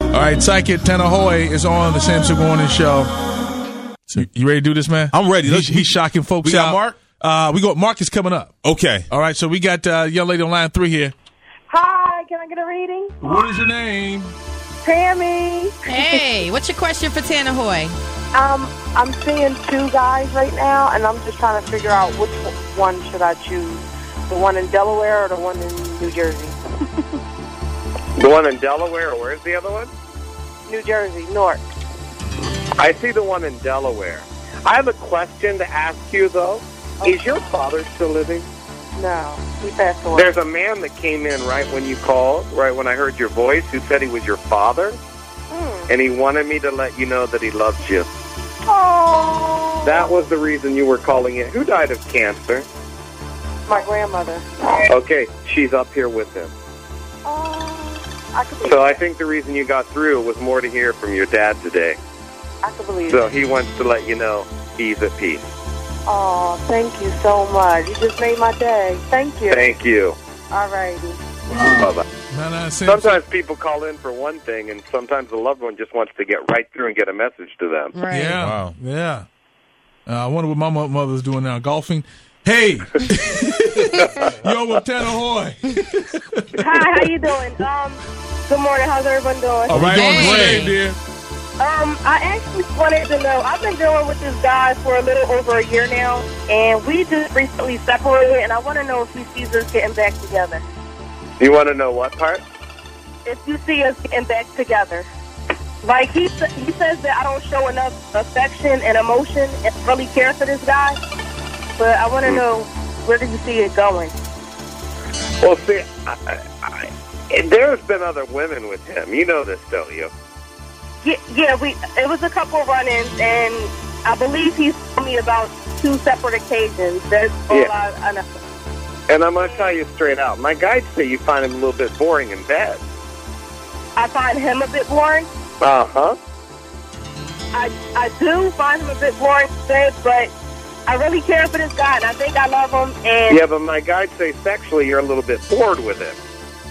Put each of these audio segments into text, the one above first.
All right, Psychic Tanner Hoy is on the Sam Suk Morning Show. You ready to do this, man? I'm ready. He's shocking folks. We got Mark? Mark is coming up. Okay. All right, so we got young lady on line 3 here. Hi, can I get a reading? What is your name? Tammy. Hey, what's your question for Tanner Hoy? I'm seeing 2 guys right now, and I'm just trying to figure out which one should I choose. The one in Delaware or the one in New Jersey? The one in Delaware, or where's the other one? New Jersey, Newark. I see the one in Delaware. I have a question to ask you, though. Okay. Is your father still living? No, he passed away. There's a man that came in right when you called, right when I heard your voice, who said he was your father, and he wanted me to let you know that he loves you. Oh. That was the reason you were calling in. Who died of cancer? My grandmother. Okay, she's up here with him. I could believe So I think the reason you got through was more to hear from your dad today. I could believe So it. he wants to let you know he's at peace. Oh, thank you so much. You just made my day. Thank you. Thank you. All righty. Bye-bye. Sam, Sometimes people call in for one thing, and sometimes the loved one just wants to get right through and get a message to them. Right. Yeah. Wow. Yeah. I wonder what my mother's doing now. Golfing. Hey. Yo, with Tanner Hoy. Hi, how you doing? Good morning. How's everyone doing? All right, Hey. on the same, dear. I actually wanted to know, I've been dealing with this guy for a little over a year now, and we just recently separated, and I want to know if he sees us getting back together. You want to know what part? If you see us getting back together. Like, he says that I don't show enough affection and emotion and really care for this guy, but I want to know, where do you see it going? Well, see, there's been other women with him. You know this, don't you? Yeah, it was a couple run-ins, and I believe he told me about 2 separate occasions. That's all I know. And I'm going to tell you straight out. My guides say you find him a little bit boring in bed. I find him a bit boring. Uh-huh. I do find him a bit boring today, but I really care for this guy, and I think I love him. And Yeah, but my guides say sexually you're a little bit bored with him.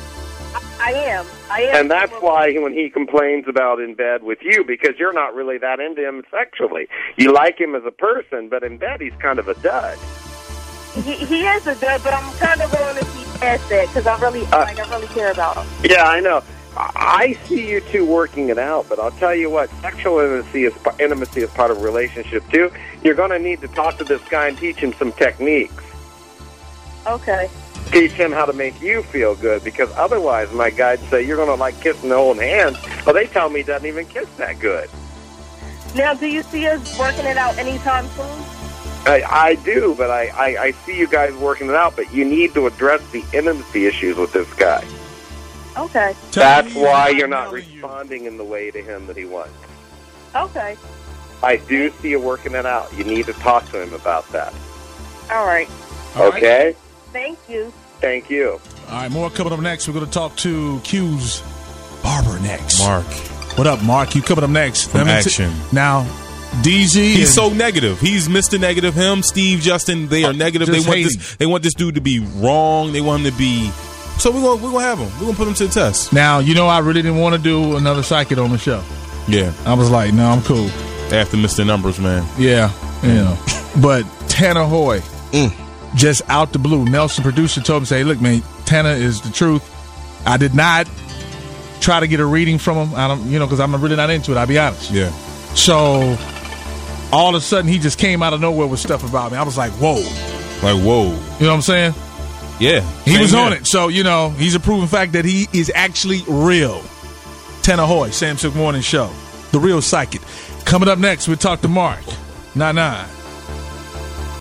I am. And that's why when he complains about in bed with you, because you're not really that into him sexually. You like him as a person, but in bed he's kind of a dud. He is a dud, but I'm kind of willing to see past that because I really care about him. Yeah, I know. I see you two working it out, but I'll tell you what, sexual intimacy is part of a relationship, too. You're going to need to talk to this guy and teach him some techniques. Okay. Teach him how to make you feel good, because otherwise, my guides say, you're going to like kissing the old hands. Well, they tell me he doesn't even kiss that good. Now, do you see us working it out anytime soon? I do, but I see you guys working it out, but you need to address the intimacy issues with this guy. Okay. That's why you're not responding in the way to him that he wants. Okay. I do see you working it out. You need to talk to him about that. All right. Okay? Thank you. Thank you. All right, more coming up next. We're going to talk to Q's barber next. Mark. What up, Mark? You coming up next. From Action. Now, DZ. He's so negative. He's Mr. Negative. Him, Steve, Justin, they are negative. They want this dude to be wrong. They want him to be... So we're gonna have him. We're gonna put him to the test. Now, you know, I really didn't want to do another psychic on the show. Yeah. I was like, no, I'm cool. After Mr. Numbers, man. Yeah, you know. But Tanner Hoy, just out the blue. Nelson, producer, told me, say, look, man, Tanner is the truth. I did not try to get a reading from him. I don't, because I'm really not into it, I'll be honest. Yeah. So all of a sudden, he just came out of nowhere with stuff about me. I was like, whoa. Like, whoa. You know what I'm saying? Yeah. He was on it. So, he's a proven fact that he is actually real. Tanner Hoy, Sam Suk Morning Show. The real psychic. Coming up next, we'll talk to Mark. 9-9.